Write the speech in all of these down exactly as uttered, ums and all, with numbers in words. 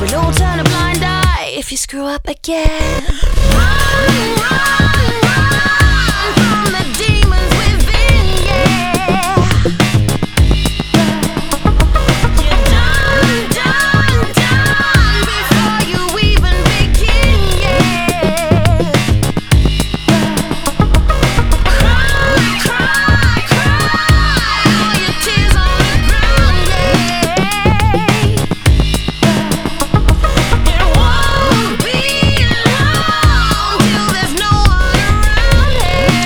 We'll all turn a blind eye if you screw up again. Run, run, run from the demons within, yeah. You're done, done, done before you even begin, yeah. Cry, cry, cry all your tears on the ground, yeah. It won't be long till there's no one around,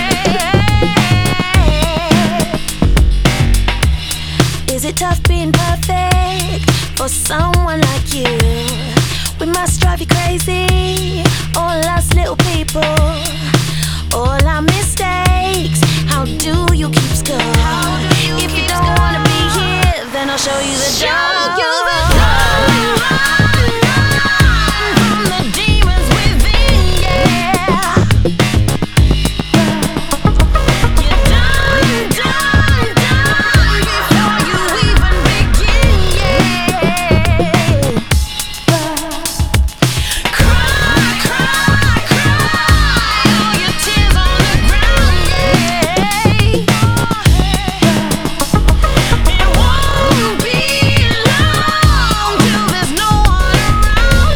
yeah. Is it tough being perfect for someone like you? We must drive you crazy, all us little people, all our mistakes. How do you keep score? If you don't wanna be here, then I'll show you the door. Run, run from the demons within, yeah. You're done, done, done before you even begin, yeah. Cry, cry, cry all your tears on the ground, yeah. It won't be long till there's no one around,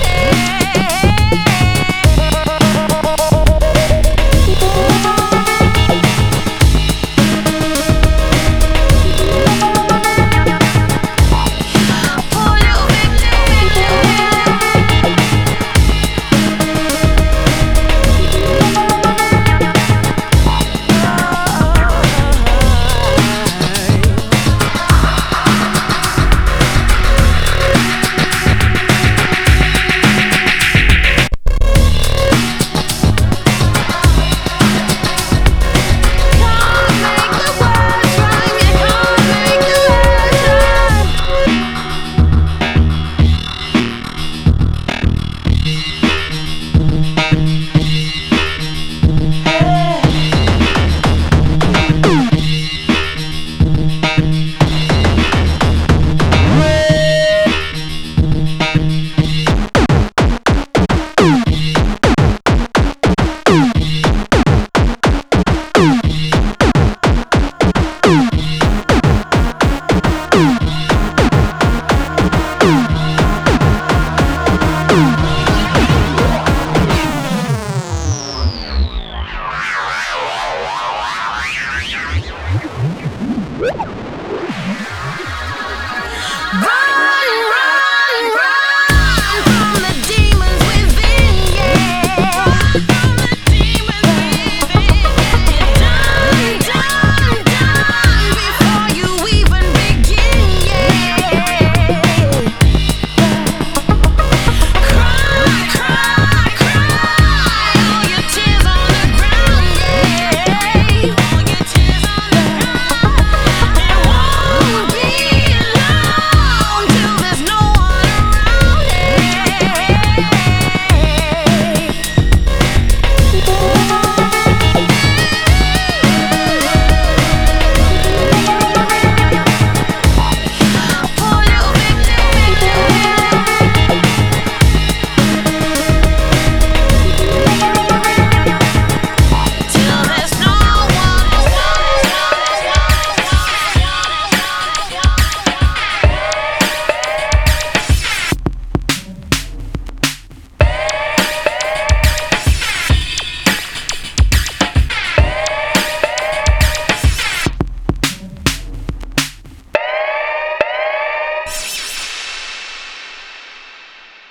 poor little can't make the words rhyme, you can't make the words rhyme. Run!